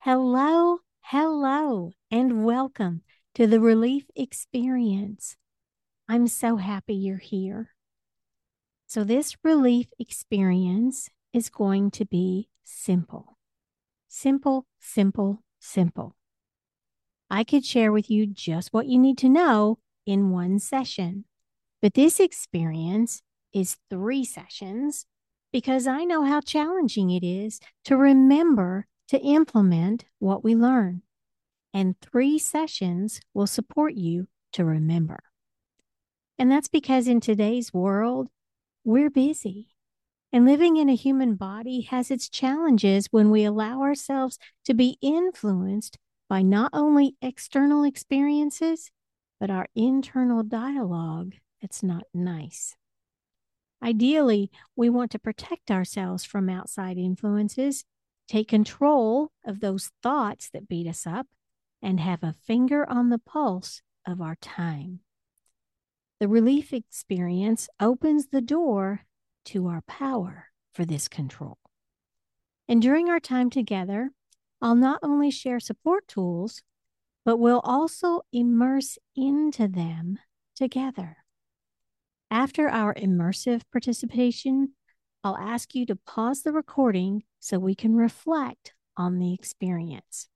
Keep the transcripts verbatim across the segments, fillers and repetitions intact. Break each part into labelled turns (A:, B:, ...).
A: Hello, hello, and welcome to the Relief Experience. I'm so happy you're here. So, this relief experience is going to be simple. Simple, simple, simple. I could share with you just what you need to know in one session, but this experience is three sessions because I know how challenging it is to remember to implement what we learn. And three sessions will support you to remember. And that's because in today's world, we're busy. And living in a human body has its challenges when we allow ourselves to be influenced by not only external experiences, but our internal dialogue that's not nice. Ideally, we want to protect ourselves from outside influences, take control of those thoughts that beat us up, and have a finger on the pulse of our time. The relief experience opens the door to our power for this control. And during our time together, I'll not only share support tools, but we'll also immerse into them together. After our immersive participation, I'll ask you to pause the recording so we can reflect on the experience.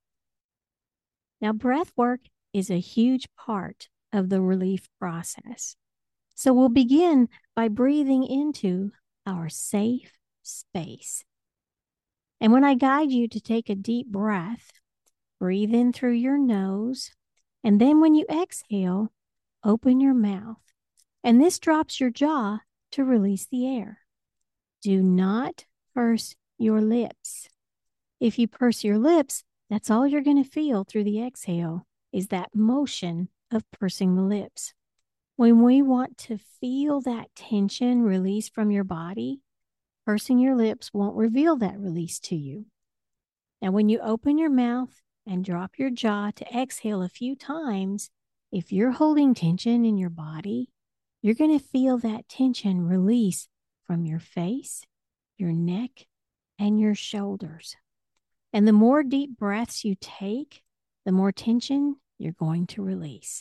A: Now, breath work is a huge part of the relief process. So we'll begin by breathing into our safe space. And when I guide you to take a deep breath, breathe in through your nose. And then when you exhale, open your mouth. And this drops your jaw to release the air. Do not purse your lips. If you purse your lips, that's all you're going to feel through the exhale is that motion of pursing the lips. When we want to feel that tension release from your body, pursing your lips won't reveal that release to you. Now, when you open your mouth and drop your jaw to exhale a few times, if you're holding tension in your body, you're going to feel that tension release from your face, your neck, and your shoulders. And the more deep breaths you take, the more tension you're going to release.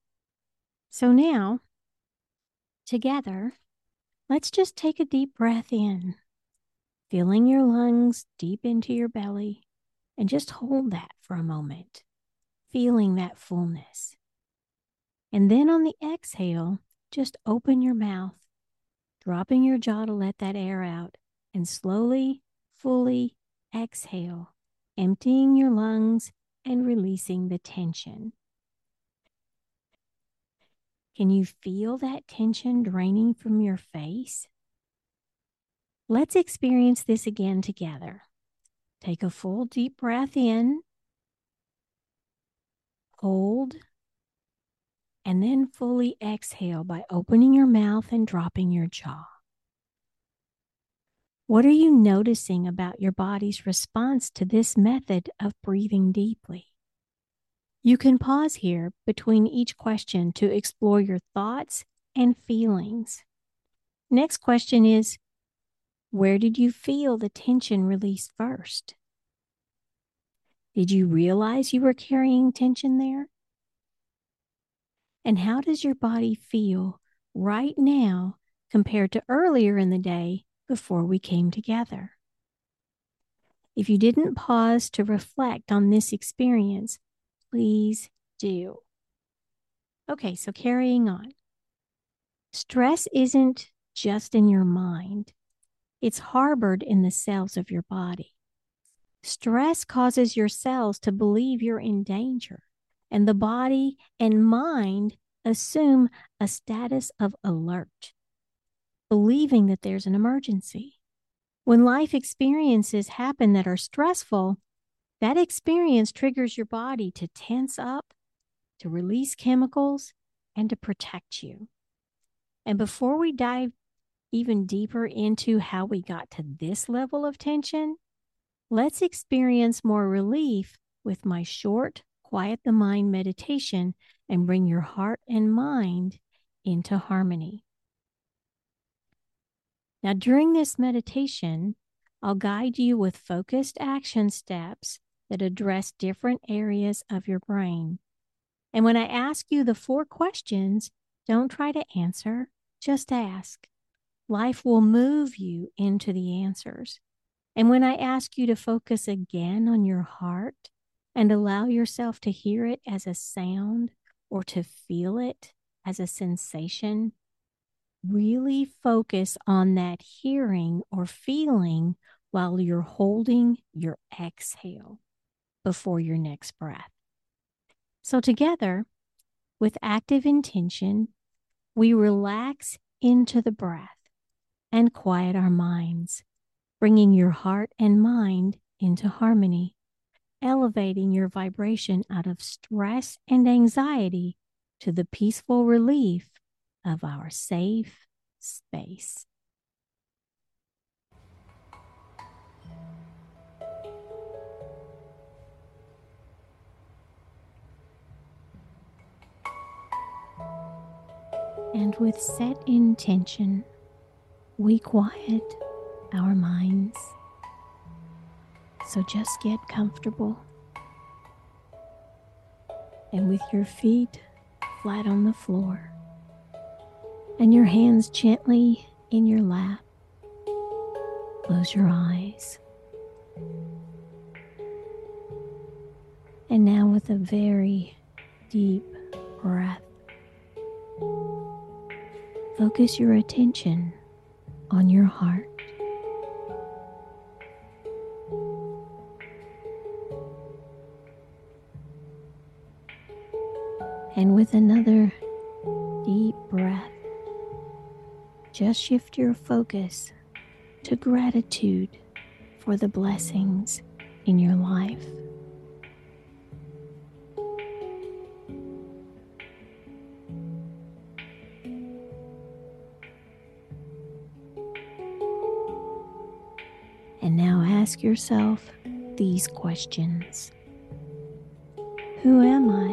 A: So now, together, let's just take a deep breath in, filling your lungs deep into your belly, and just hold that for a moment, feeling that fullness. And then on the exhale, just open your mouth, dropping your jaw to let that air out, and slowly, fully exhale, emptying your lungs and releasing the tension. Can you feel that tension draining from your face? Let's experience this again together. Take a full deep breath in, hold, and then fully exhale by opening your mouth and dropping your jaw. What are you noticing about your body's response to this method of breathing deeply? You can pause here between each question to explore your thoughts and feelings. Next question is, where did you feel the tension release first? Did you realize you were carrying tension there? And how does your body feel right now compared to earlier in the day before we came together? If you didn't pause to reflect on this experience, please do. Okay, so carrying on. Stress isn't just in your mind. It's harbored in the cells of your body. Stress causes your cells to believe you're in danger, and the body and mind assume a status of alert, believing that there's an emergency. When life experiences happen that are stressful, that experience triggers your body to tense up, to release chemicals, and to protect you. And before we dive even deeper into how we got to this level of tension, let's experience more relief with my short, quiet the mind meditation and bring your heart and mind into harmony. Now, during this meditation, I'll guide you with focused action steps that address different areas of your brain. And when I ask you the four questions, don't try to answer, just ask. Life will move you into the answers. And when I ask you to focus again on your heart and allow yourself to hear it as a sound or to feel it as a sensation, really focus on that hearing or feeling while you're holding your exhale before your next breath. So together, with active intention, we relax into the breath and quiet our minds, bringing your heart and mind into harmony, elevating your vibration out of stress and anxiety to the peaceful relief of our safe space. And with set intention, we quiet our minds. So just get comfortable. And with your feet flat on the floor and your hands gently in your lap, close your eyes. And now with a very deep breath, focus your attention on your heart. And with another deep breath, just shift your focus to gratitude for the blessings in your life. And now ask yourself these questions. Who am I?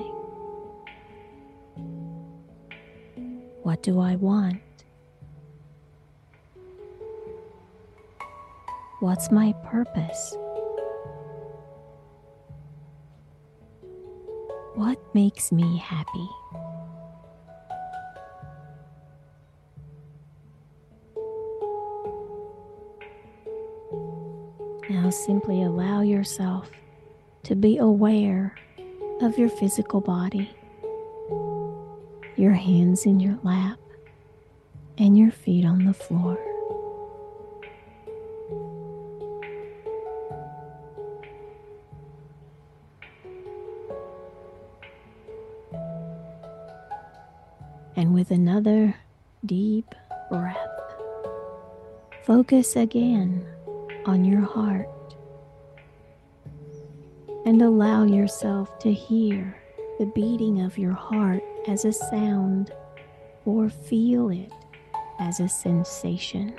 A: What do I want? What's my purpose? What makes me happy? Now simply allow yourself to be aware of your physical body, your hands in your lap, and your feet on the floor. And with another deep breath, focus again on your heart and allow yourself to hear the beating of your heart as a sound or feel it as a sensation.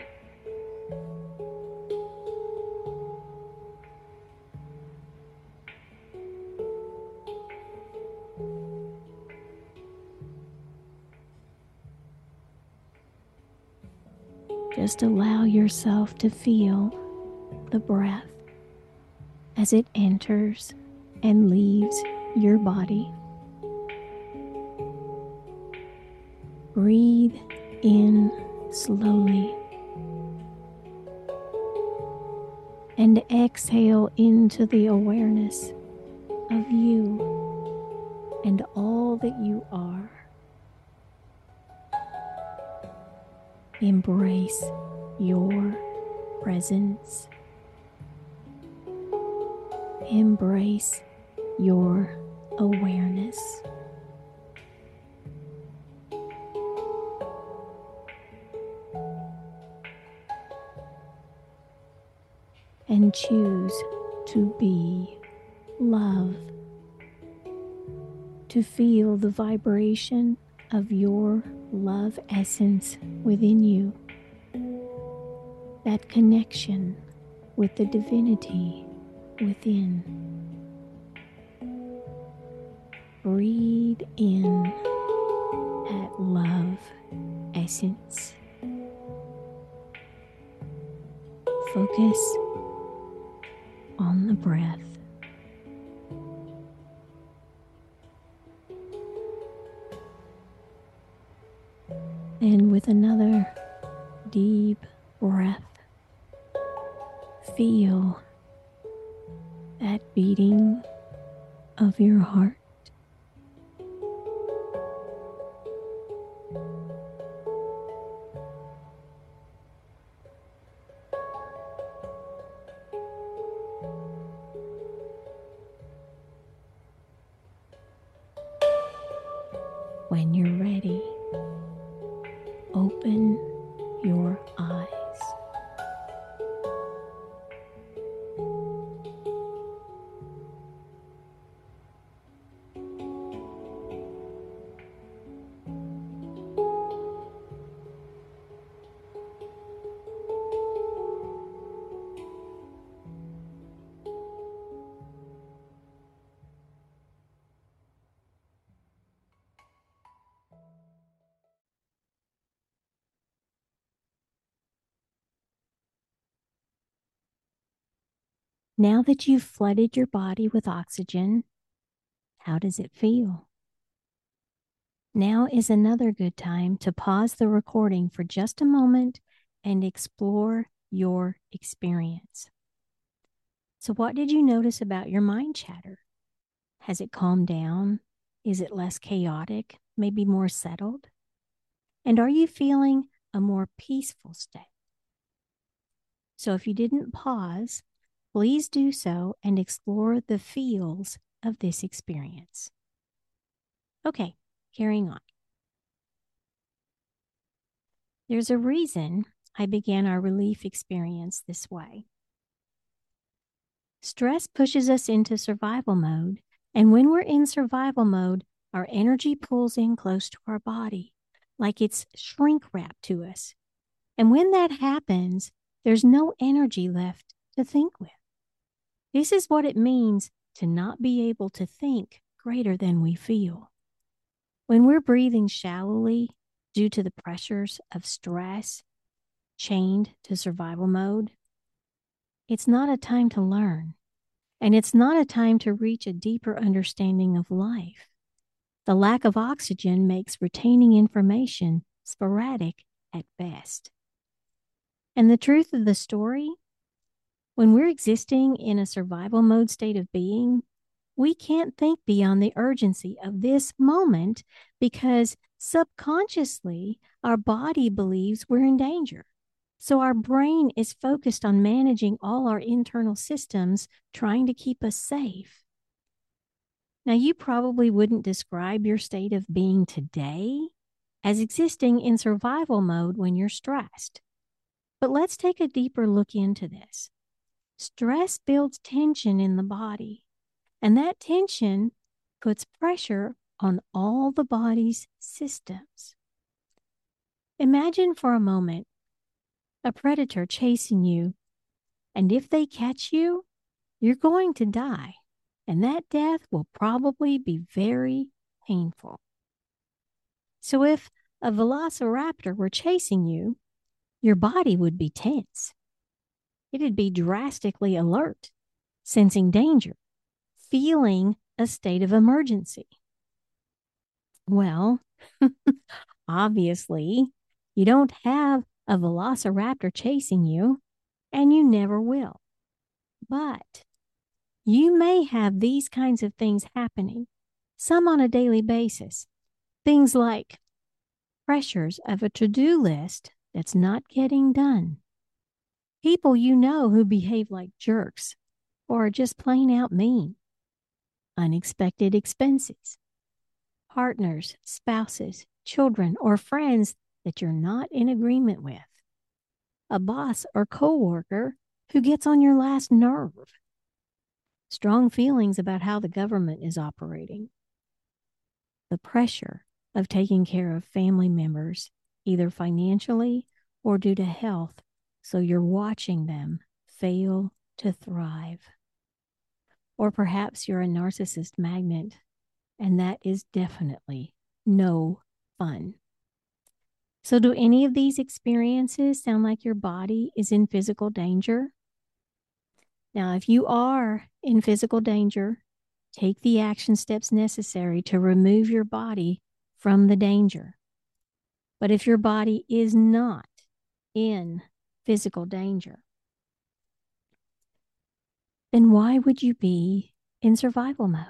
A: Just allow yourself to feel the breath as it enters and leaves your body. Breathe in slowly and exhale into the awareness of you and all that you are. Embrace your presence. Embrace your awareness. And choose to be love, to feel the vibration of your love essence within you, that connection with the divinity within. Breathe in that love essence. Focus on the breath. And with another deep breath, feel that beating of your heart. When you're ready, open your eyes. Now that you've flooded your body with oxygen, how does it feel? Now is another good time to pause the recording for just a moment and explore your experience. So, what did you notice about your mind chatter? Has it calmed down? Is it less chaotic? Maybe more settled? And are you feeling a more peaceful state? So, if you didn't pause, please do so and explore the feels of this experience. Okay, carrying on. There's a reason I began our relief experience this way. Stress pushes us into survival mode, and when we're in survival mode, our energy pulls in close to our body, like it's shrink wrapped to us. And when that happens, there's no energy left to think with. This is what it means to not be able to think greater than we feel. When we're breathing shallowly due to the pressures of stress, chained to survival mode, it's not a time to learn, and it's not a time to reach a deeper understanding of life. The lack of oxygen makes retaining information sporadic at best. And the truth of the story, when we're existing in a survival mode state of being, we can't think beyond the urgency of this moment because subconsciously our body believes we're in danger. So our brain is focused on managing all our internal systems, trying to keep us safe. Now, you probably wouldn't describe your state of being today as existing in survival mode when you're stressed. But let's take a deeper look into this. Stress builds tension in the body, and that tension puts pressure on all the body's systems. Imagine for a moment a predator chasing you, and if they catch you, you're going to die, and that death will probably be very painful. So if a velociraptor were chasing you, your body would be tense. It'd be drastically alert, sensing danger, feeling a state of emergency. Well, obviously, you don't have a velociraptor chasing you, and you never will. But you may have these kinds of things happening, some on a daily basis. Things like pressures of a to-do list that's not getting done. People you know who behave like jerks or are just plain out mean. Unexpected expenses. Partners, spouses, children, or friends that you're not in agreement with. A boss or coworker who gets on your last nerve. Strong feelings about how the government is operating. The pressure of taking care of family members, either financially or due to health, so you're watching them fail to thrive. Or perhaps you're a narcissist magnet, and that is definitely no fun. So do any of these experiences sound like your body is in physical danger? Now, if you are in physical danger, take the action steps necessary to remove your body from the danger. But if your body is not in physical danger, then why would you be in survival mode?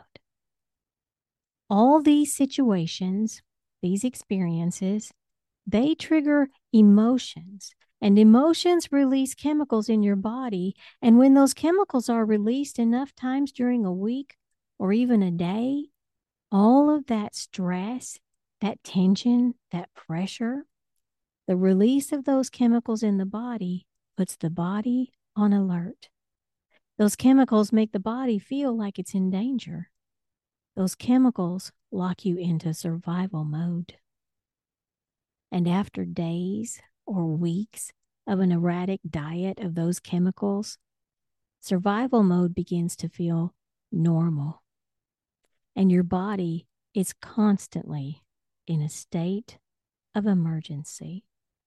A: All these situations, these experiences, they trigger emotions, and emotions release chemicals in your body. And when those chemicals are released enough times during a week or even a day, all of that stress, that tension, that pressure, the release of those chemicals in the body puts the body on alert. Those chemicals make the body feel like it's in danger. Those chemicals lock you into survival mode. And after days or weeks of an erratic diet of those chemicals, survival mode begins to feel normal. And your body is constantly in a state of emergency.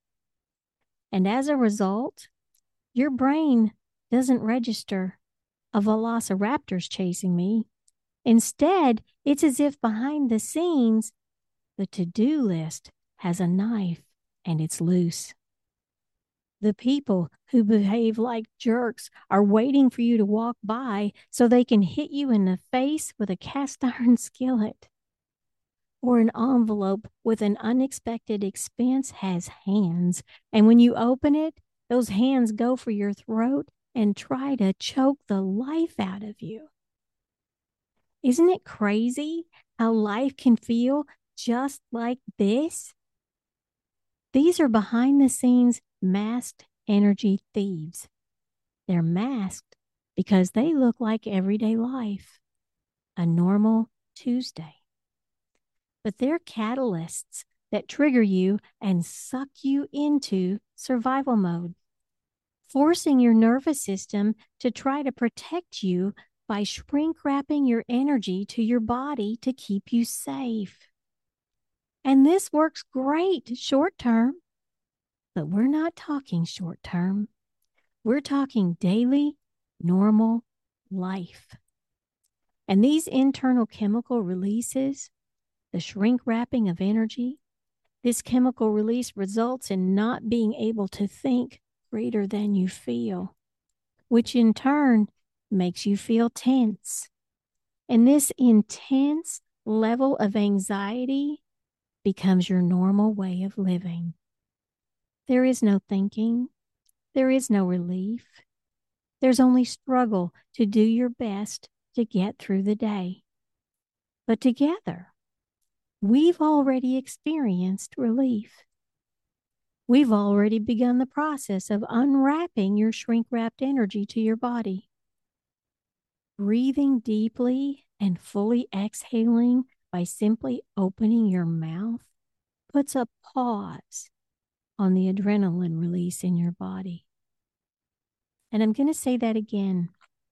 A: And as a result, your brain doesn't register a velociraptor's chasing me. Instead, it's as if behind the scenes, the to-do list has a knife and it's loose. The people who behave like jerks are waiting for you to walk by so they can hit you in the face with a cast iron skillet. Or an envelope with an unexpected expense has hands, and when you open it, those hands go for your throat and try to choke the life out of you. Isn't it crazy how life can feel just like this? These are behind the scenes masked energy thieves. They're masked because they look like everyday life, a normal Tuesday. But they're catalysts that trigger you and suck you into survival mode, forcing your nervous system to try to protect you by shrink wrapping your energy to your body to keep you safe. And this works great short term, but we're not talking short term. We're talking daily, normal life. And these internal chemical releases, the shrink wrapping of energy, this chemical release results in not being able to think greater than you feel, which in turn makes you feel tense. And this intense level of anxiety becomes your normal way of living. There is no thinking. There is no relief. There's only struggle to do your best to get through the day. But together, we've already experienced relief. We've already begun the process of unwrapping your shrink-wrapped energy to your body. Breathing deeply and fully exhaling by simply opening your mouth puts a pause on the adrenaline release in your body. And I'm going to say that again.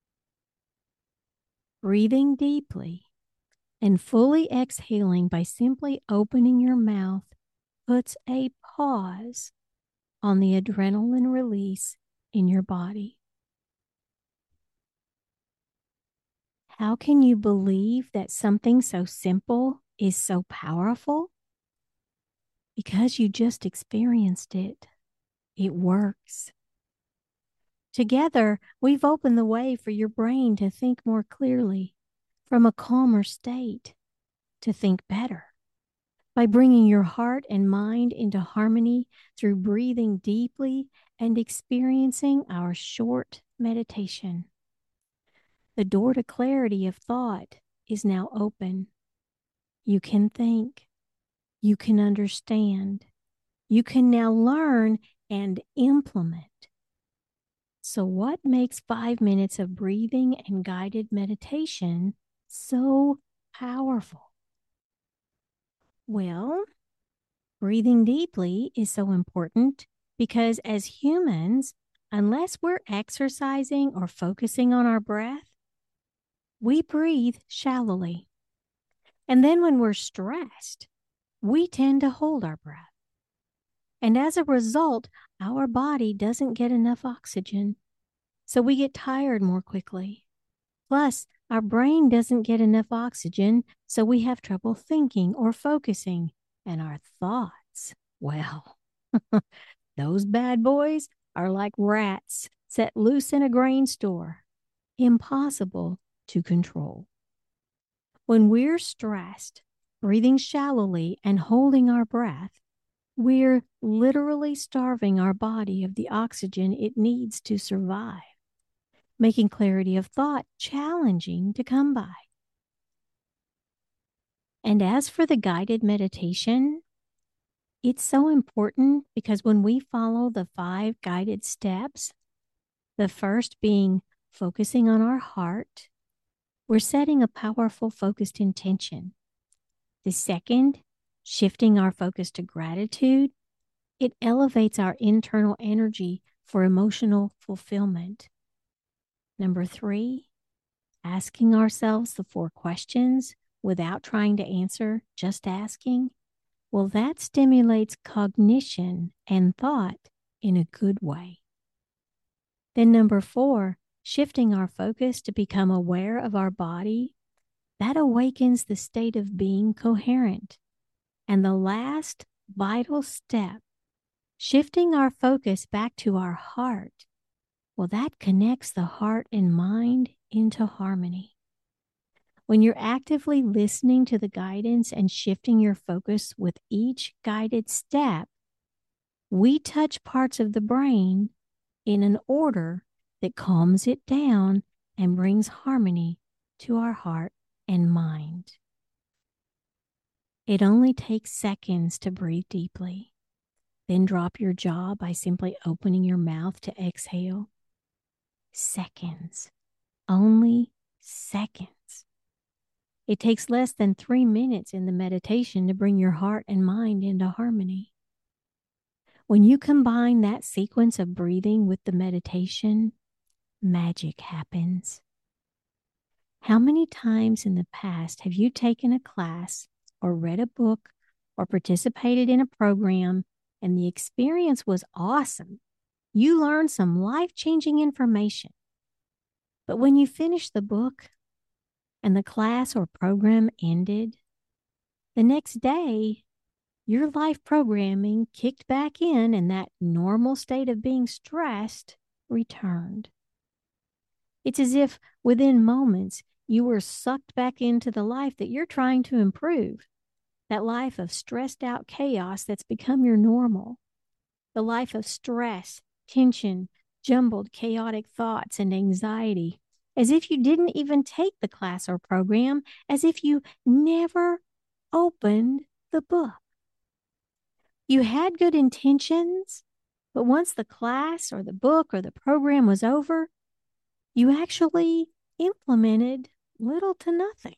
A: Breathing deeply and fully exhaling by simply opening your mouth puts a pause on the adrenaline release in your body. How can you believe that something so simple is so powerful? Because you just experienced it. It works. Together, we've opened the way for your brain to think more clearly, from a calmer state, to think better, by bringing your heart and mind into harmony through breathing deeply and experiencing our short meditation. The door to clarity of thought is now open. You can think. You can understand. You can now learn and implement. So what makes five minutes of breathing and guided meditation so powerful? Well, breathing deeply is so important because as humans, unless we're exercising or focusing on our breath, we breathe shallowly. And then when we're stressed, we tend to hold our breath. And as a result, our body doesn't get enough oxygen, so we get tired more quickly. Plus, our brain doesn't get enough oxygen, so we have trouble thinking or focusing, and our thoughts Well, those bad boys are like rats set loose in a grain store, impossible to control. When we're stressed, breathing shallowly and holding our breath, we're literally starving our body of the oxygen it needs to survive, making clarity of thought challenging to come by. And as for the guided meditation, it's so important because when we follow the five guided steps, the first being focusing on our heart, we're setting a powerful focused intention. The second, shifting our focus to gratitude, it elevates our internal energy for emotional fulfillment. Number three, asking ourselves the four questions without trying to answer, just asking, well, that stimulates cognition and thought in a good way. Then number four, shifting our focus to become aware of our body, that awakens the state of being coherent. And the last vital step, shifting our focus back to our heart, well, that connects the heart and mind into harmony. When you're actively listening to the guidance and shifting your focus with each guided step, we touch parts of the brain in an order that calms it down and brings harmony to our heart and mind. It only takes seconds to breathe deeply. Then drop your jaw by simply opening your mouth to exhale. Seconds. Only seconds. It takes less than three minutes in the meditation to bring your heart and mind into harmony. When you combine that sequence of breathing with the meditation, magic happens. How many times in the past have you taken a class or read a book or participated in a program and the experience was awesome? You learned some life-changing information. But when you finished the book and the class or program ended, the next day, your life programming kicked back in and that normal state of being stressed returned. It's as if within moments you were sucked back into the life that you're trying to improve, that life of stressed out chaos that's become your normal, the life of stress, tension, jumbled, chaotic thoughts, and anxiety, as if you didn't even take the class or program, as if you never opened the book. You had good intentions, but once the class or the book or the program was over, you actually implemented little to nothing.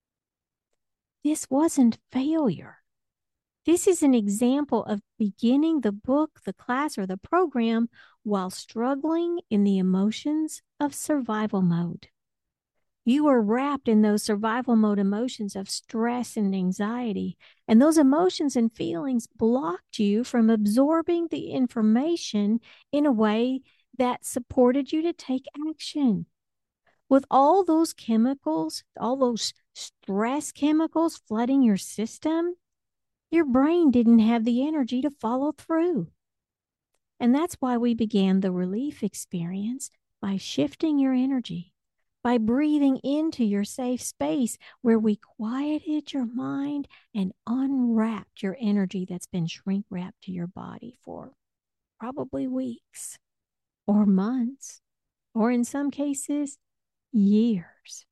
A: This wasn't failure. This is an example of beginning the book, the class, or the program while struggling in the emotions of survival mode. You were wrapped in those survival mode emotions of stress and anxiety, and those emotions and feelings blocked you from absorbing the information in a way that supported you to take action. With all those chemicals, all those stress chemicals flooding your system, your brain didn't have the energy to follow through. And that's why we began the relief experience by shifting your energy, by breathing into your safe space where we quieted your mind and unwrapped your energy that's been shrink wrapped to your body for probably weeks or months, or in some cases, years.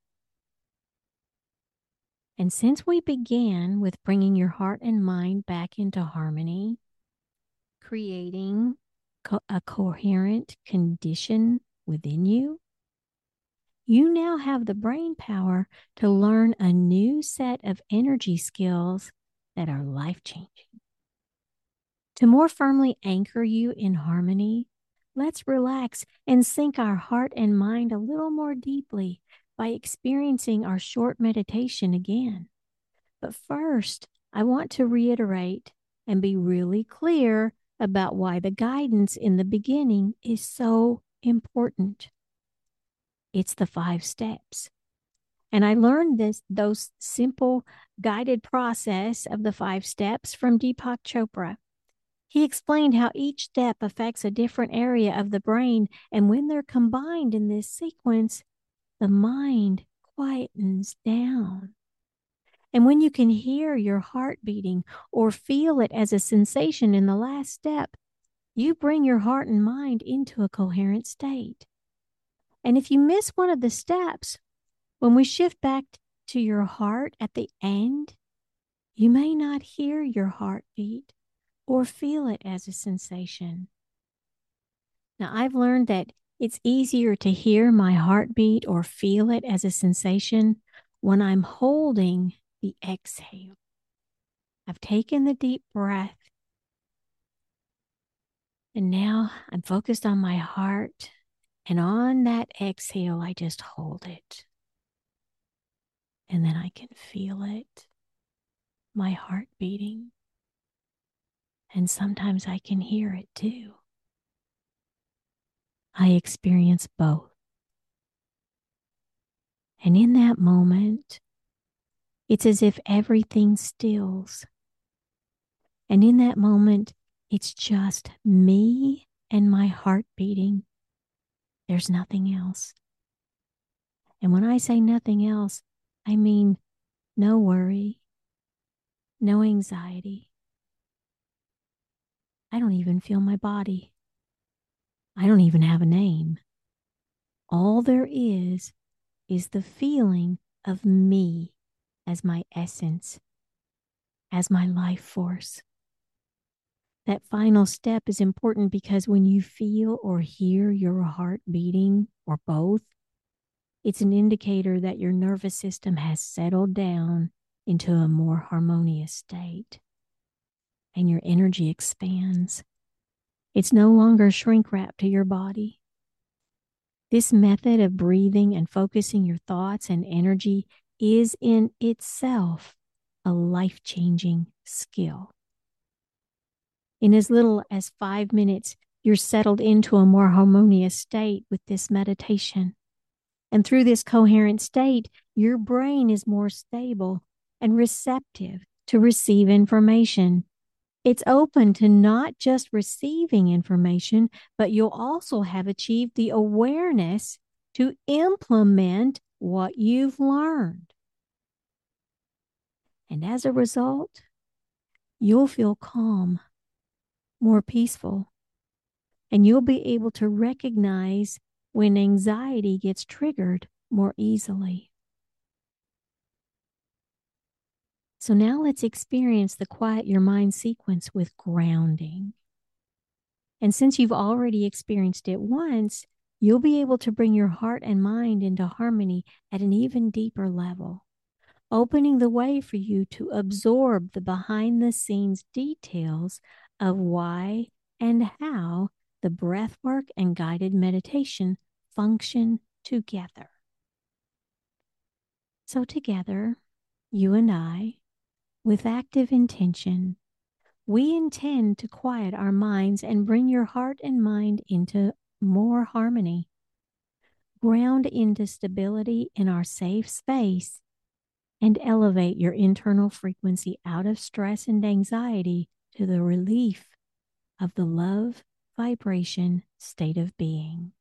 A: And since we began with bringing your heart and mind back into harmony, creating co- a coherent condition within you, you now have the brain power to learn a new set of energy skills that are life-changing. To more firmly anchor you in harmony, let's relax and sink our heart and mind a little more deeply by experiencing our short meditation again. But first, I want to reiterate and be really clear about why the guidance in the beginning is so important. It's the five steps. And I learned this, those simple guided process of the five steps from Deepak Chopra. He explained how each step affects a different area of the brain, and when they're combined in this sequence, the mind quietens down. And when you can hear your heart beating or feel it as a sensation in the last step, you bring your heart and mind into a coherent state. And if you miss one of the steps, when we shift back to your heart at the end, you may not hear your heartbeat or feel it as a sensation. Now, I've learned that it's easier to hear my heartbeat or feel it as a sensation when I'm holding the exhale. I've taken the deep breath, and now I'm focused on my heart, and on that exhale, I just hold it. And then I can feel it, my heart beating. And sometimes I can hear it too. I experience both. And in that moment, it's as if everything stills. And in that moment, it's just me and my heart beating. There's nothing else. And when I say nothing else, I mean no worry, no anxiety. I don't even feel my body. I don't even have a name. All there is is the feeling of me as my essence, as my life force. That final step is important because when you feel or hear your heart beating, or both, it's an indicator that your nervous system has settled down into a more harmonious state, and your energy expands. It's no longer shrink wrapped to your body. This method of breathing and focusing your thoughts and energy is in itself a life-changing skill. In as little as five minutes, you're settled into a more harmonious state with this meditation. And through this coherent state, your brain is more stable and receptive to receive information. It's open to not just receiving information, but you'll also have achieved the awareness to implement what you've learned. And as a result, you'll feel calm, more peaceful, and you'll be able to recognize when anxiety gets triggered more easily. So now let's experience the quiet your mind sequence with grounding. And since you've already experienced it once, you'll be able to bring your heart and mind into harmony at an even deeper level, opening the way for you to absorb the behind-the-scenes details of why and how the breath work and guided meditation function together. So together, you and I, with active intention, we intend to quiet our minds and bring your heart and mind into more harmony, ground into stability in our safe space, and elevate your internal frequency out of stress and anxiety to the relief of the love vibration state of being.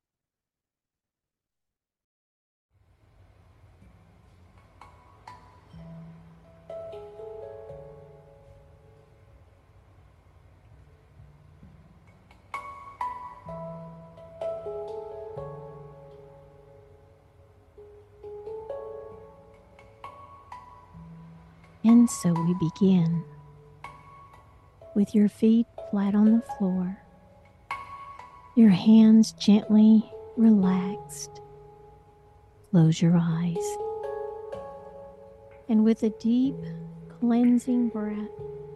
A: And so we begin with your feet flat on the floor, your hands gently relaxed. Close your eyes. And with a deep cleansing breath,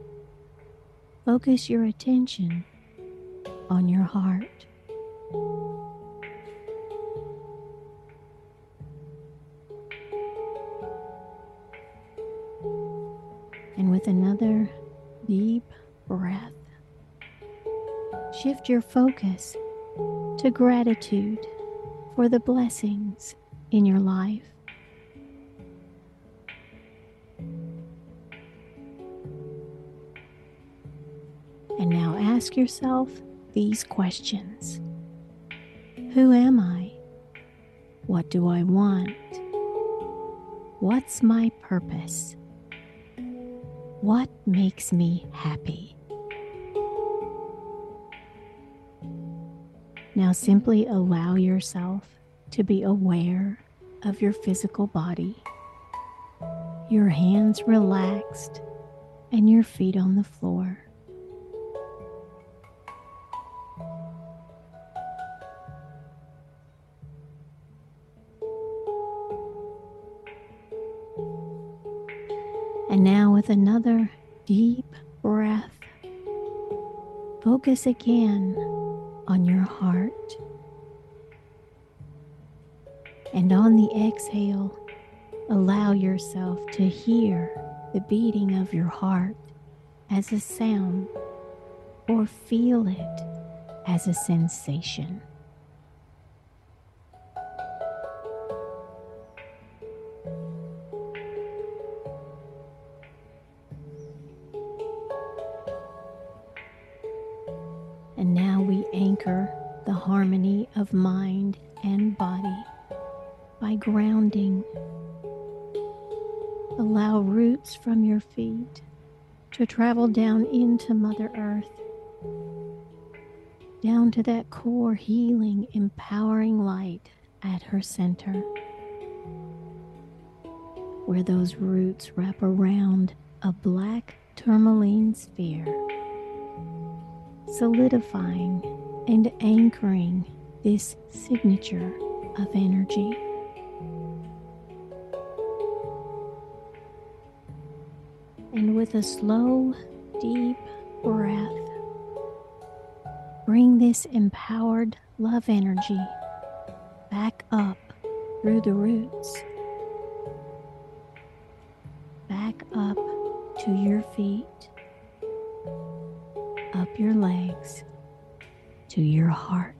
A: focus your attention on your heart. And with another deep breath, shift your focus to gratitude for the blessings in your life. And now ask yourself these questions. Who am I? What do I want? What's my purpose? What makes me happy? Now simply allow yourself to be aware of your physical body, your hands relaxed, and your feet on the floor. And now with another deep breath, focus again on your heart. And on the exhale, allow yourself to hear the beating of your heart as a sound or feel it as a sensation. And now we anchor the harmony of mind and body by grounding. Allow roots from your feet to travel down into Mother Earth, down to that core healing, empowering light at her center, where those roots wrap around a black tourmaline sphere, solidifying and anchoring this signature of energy. And with a slow, deep breath, bring this empowered love energy back up through the roots, back up to your feet, up your legs, to your heart.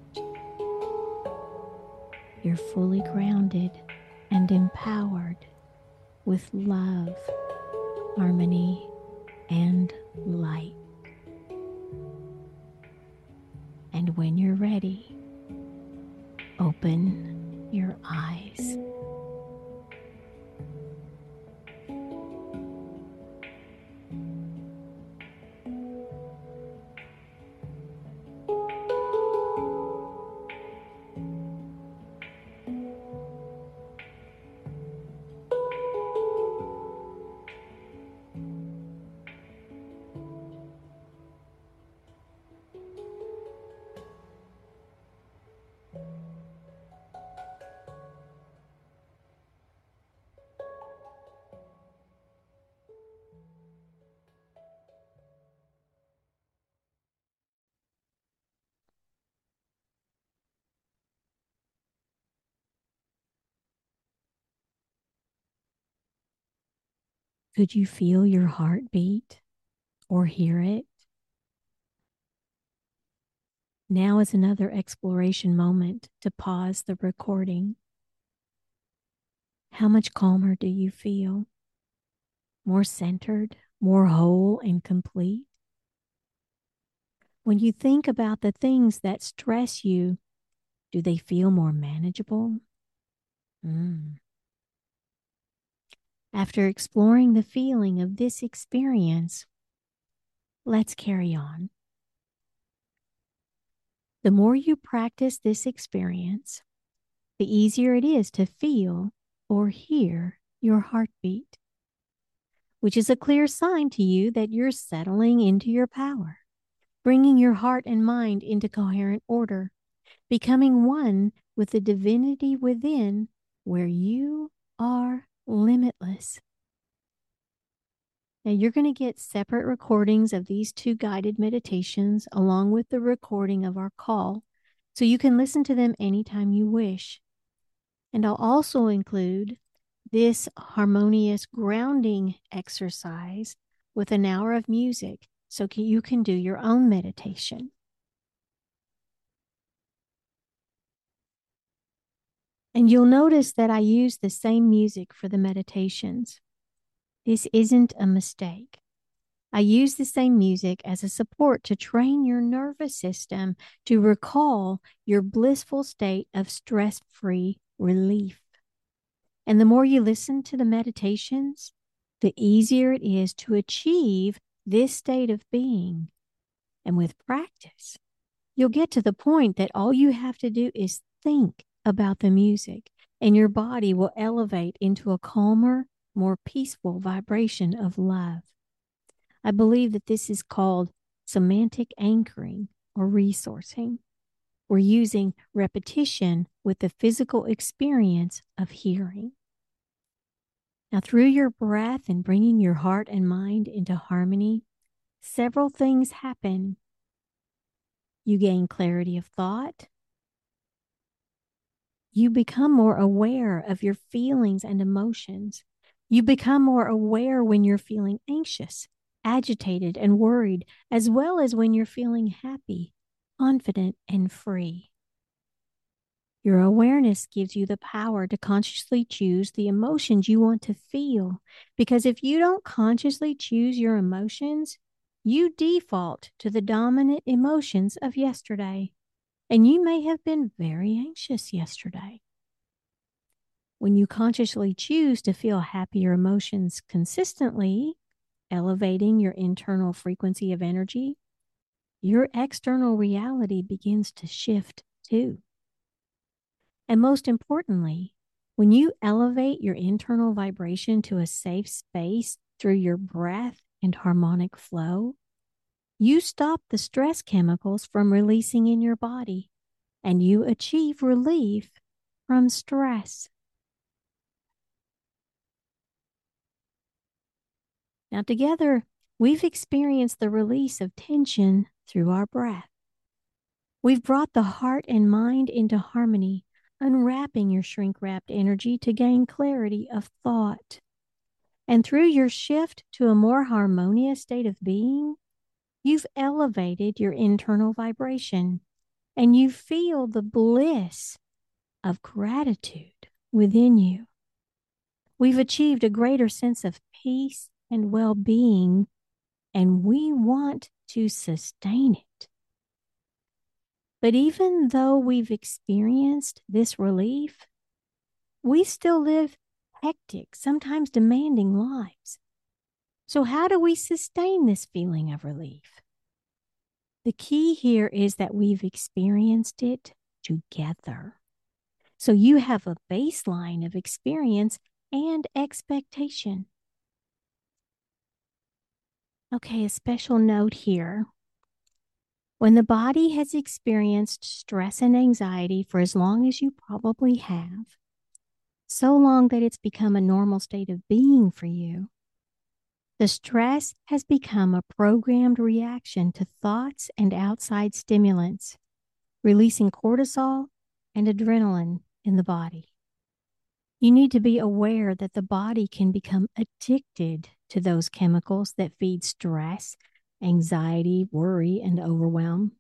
A: You're fully grounded and empowered with love, harmony, and light. And when you're ready, open your eyes. Could you feel your heart beat or hear it? Now is another exploration moment to pause the recording. How much calmer do you feel? More centered, more whole and complete? When you think about the things that stress you, do they feel more manageable? Mm. After exploring the feeling of this experience, let's carry on. The more you practice this experience, the easier it is to feel or hear your heartbeat, which is a clear sign to you that you're settling into your power, bringing your heart and mind into coherent order, becoming one with the divinity within, where you are limitless. Now, you're going to get separate recordings of these two guided meditations along with the recording of our call, so you can listen to them anytime you wish. And I'll also include this harmonious grounding exercise with an hour of music so you can do your own meditation. And you'll notice that I use the same music for the meditations. This isn't a mistake. I use the same music as a support to train your nervous system to recall your blissful state of stress free relief. And the more you listen to the meditations, the easier it is to achieve this state of being. And with practice, you'll get to the point that all you have to do is think about the music, and your body will elevate into a calmer, more peaceful vibration of love. I believe that this is called semantic anchoring or resourcing. We're using repetition with the physical experience of hearing. Now, through your breath and bringing your heart and mind into harmony, several things happen. You gain clarity of thought. You become more aware of your feelings and emotions. You become more aware when you're feeling anxious, agitated, and worried, as well as when you're feeling happy, confident, and free. Your awareness gives you the power to consciously choose the emotions you want to feel. Because if you don't consciously choose your emotions, you default to the dominant emotions of yesterday. And you may have been very anxious yesterday. When you consciously choose to feel happier emotions consistently, elevating your internal frequency of energy, your external reality begins to shift too. And most importantly, when you elevate your internal vibration to a safe space through your breath and harmonic flow, you stop the stress chemicals from releasing in your body, and you achieve relief from stress. Now, together, we've experienced the release of tension through our breath. We've brought the heart and mind into harmony, unwrapping your shrink-wrapped energy to gain clarity of thought. And through your shift to a more harmonious state of being, you've elevated your internal vibration, and you feel the bliss of gratitude within you. We've achieved a greater sense of peace and well-being, and we want to sustain it. But even though we've experienced this relief, we still live hectic, sometimes demanding lives. So how do we sustain this feeling of relief? The key here is that we've experienced it together. So you have a baseline of experience and expectation. Okay, a special note here. When the body has experienced stress and anxiety for as long as you probably have, so long that it's become a normal state of being for you, the stress has become a programmed reaction to thoughts and outside stimulants, releasing cortisol and adrenaline in the body. You need to be aware that the body can become addicted to those chemicals that feed stress, anxiety, worry, and overwhelm.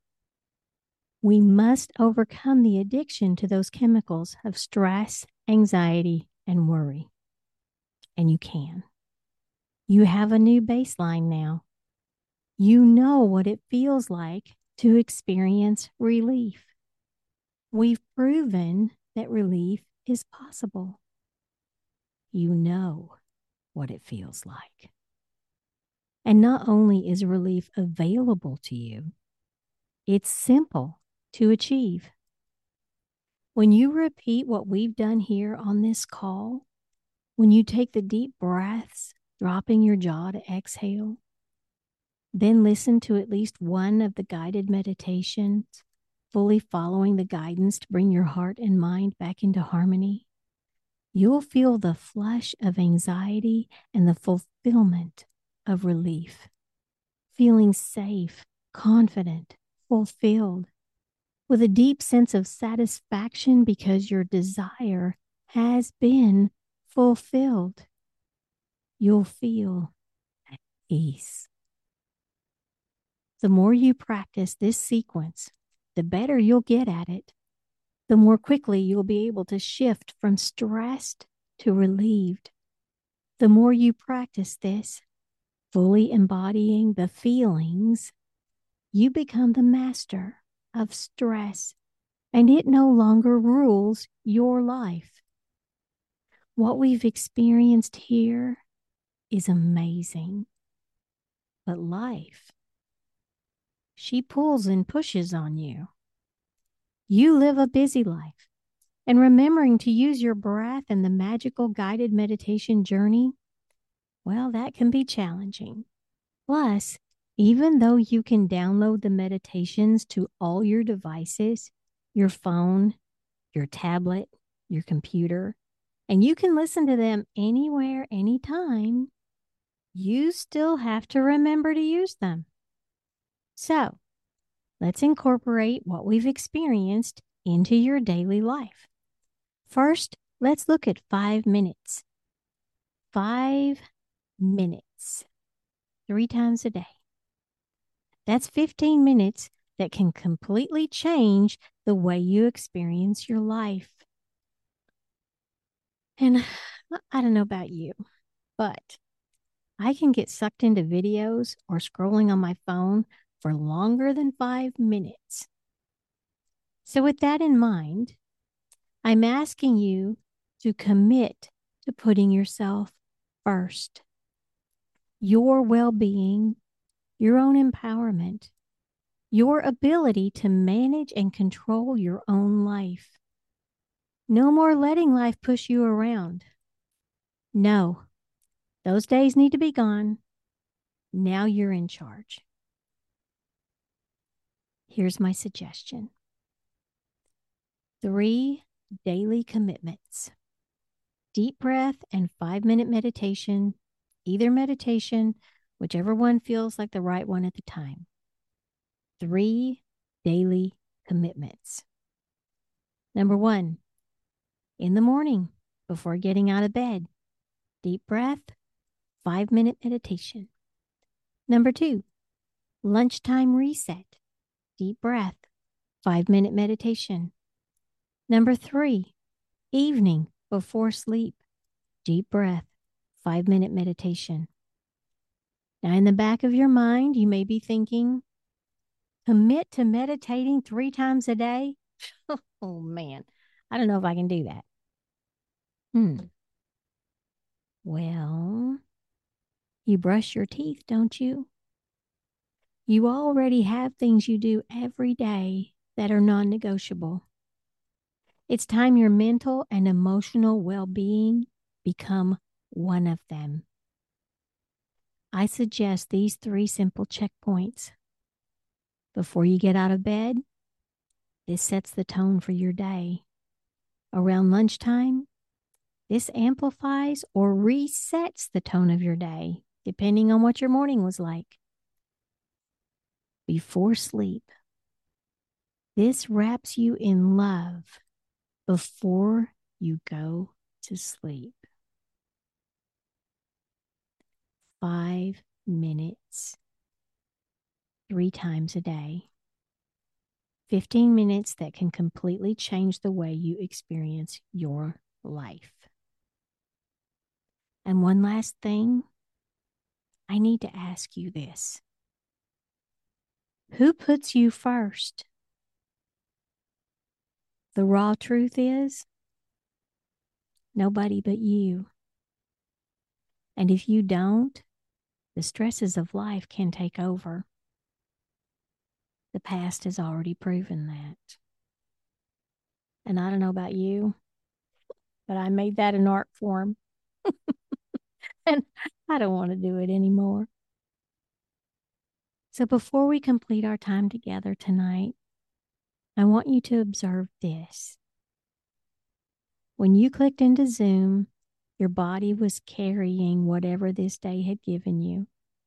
A: We must overcome the addiction to those chemicals of stress, anxiety, and worry. And you can. You have a new baseline now. You know what it feels like to experience relief. We've proven that relief is possible. You know what it feels like. And not only is relief available to you, it's simple to achieve. When you repeat what we've done here on this call, when you take the deep breaths, dropping your jaw to exhale, then listen to at least one of the guided meditations, fully following the guidance to bring your heart and mind back into harmony, you'll feel the flush of anxiety and the fulfillment of relief, feeling safe, confident, fulfilled, with a deep sense of satisfaction because your desire has been fulfilled. You'll feel at peace. The more you practice this sequence, the better you'll get at it. The more quickly you'll be able to shift from stressed to relieved. The more you practice this, fully embodying the feelings, you become the master of stress, and it no longer rules your life. What we've experienced here is amazing. But life, she pulls and pushes on you. You live a busy life, and remembering to use your breath and the magical guided meditation journey, well, that can be challenging. Plus, even though you can download the meditations to all your devices, your phone, your tablet, your computer, and you can listen to them anywhere, anytime, you still have to remember to use them. So, let's incorporate what we've experienced into your daily life. First, let's look at five minutes. Five minutes, three times a day. That's fifteen minutes that can completely change the way you experience your life. And I don't know about you, but I can get sucked into videos or scrolling on my phone for longer than five minutes. So, with that in mind, I'm asking you to commit to putting yourself first. Your well being, your own empowerment, your ability to manage and control your own life. No more letting life push you around. No, those days need to be gone. Now you're in charge. Here's my suggestion. Three daily commitments. Deep breath and five minute meditation, either meditation, whichever one feels like the right one at the time. Three daily commitments. Number one, in the morning before getting out of bed, deep breath, five minute meditation. Number two, lunchtime reset, deep breath, five minute meditation. Number three, evening before sleep, deep breath, five minute meditation. Now, in the back of your mind, you may be thinking, commit to meditating three times a day? Oh, man, I don't know if I can do that. Hmm. Well, you brush your teeth, don't you? You already have things you do every day that are non-negotiable. It's time your mental and emotional well-being become one of them. I suggest these three simple checkpoints. Before you get out of bed, this sets the tone for your day. Around lunchtime, this amplifies or resets the tone of your day, depending on what your morning was like. Before sleep, this wraps you in love before you go to sleep. Five minutes, three times a day. fifteen minutes that can completely change the way you experience your life. And one last thing, I need to ask you this. Who puts you first? The raw truth is, nobody but you. And if you don't, the stresses of life can take over. The past has already proven that. And I don't know about you, but I made that an art form. And I don't want to do it anymore. So before we complete our time together tonight, I want you to observe this. When you clicked into Zoom, your body was carrying whatever this day had given you.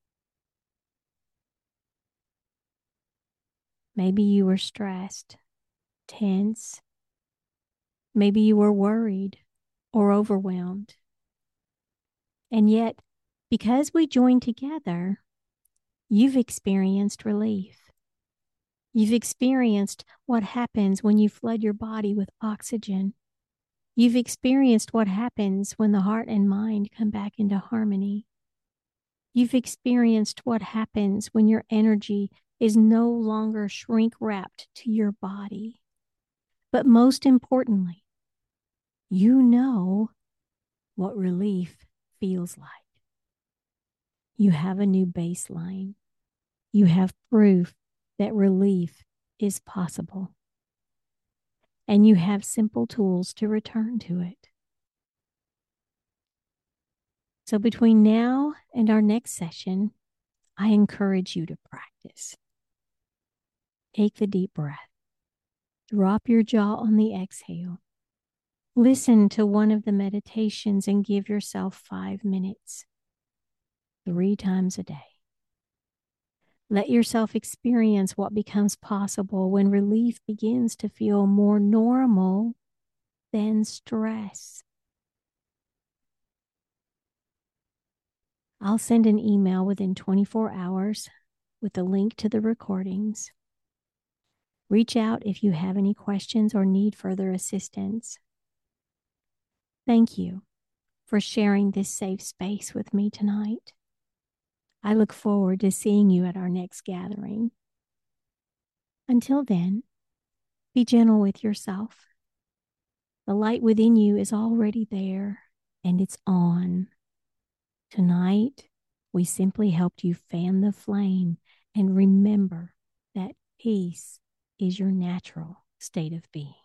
A: Maybe you were stressed, tense. Maybe you were worried or overwhelmed. And yet, because we joined together, you've experienced relief. You've experienced what happens when you flood your body with oxygen. You've experienced what happens when the heart and mind come back into harmony. You've experienced what happens when your energy is no longer shrink wrapped to your body. But most importantly, you know what relief feels like. You have a new baseline. You have proof that relief is possible. And you have simple tools to return to it. So between now and our next session, I encourage you to practice. Take the deep breath. Drop your jaw on the exhale. Listen to one of the meditations and give yourself five minutes, three times a day. Let yourself experience what becomes possible when relief begins to feel more normal than stress. I'll send an email within twenty-four hours with a link to the recordings. Reach out if you have any questions or need further assistance. Thank you for sharing this safe space with me tonight. I look forward to seeing you at our next gathering. Until then, be gentle with yourself. The light within you is already there and it's on. Tonight, we simply helped you fan the flame and remember that peace is your natural state of being.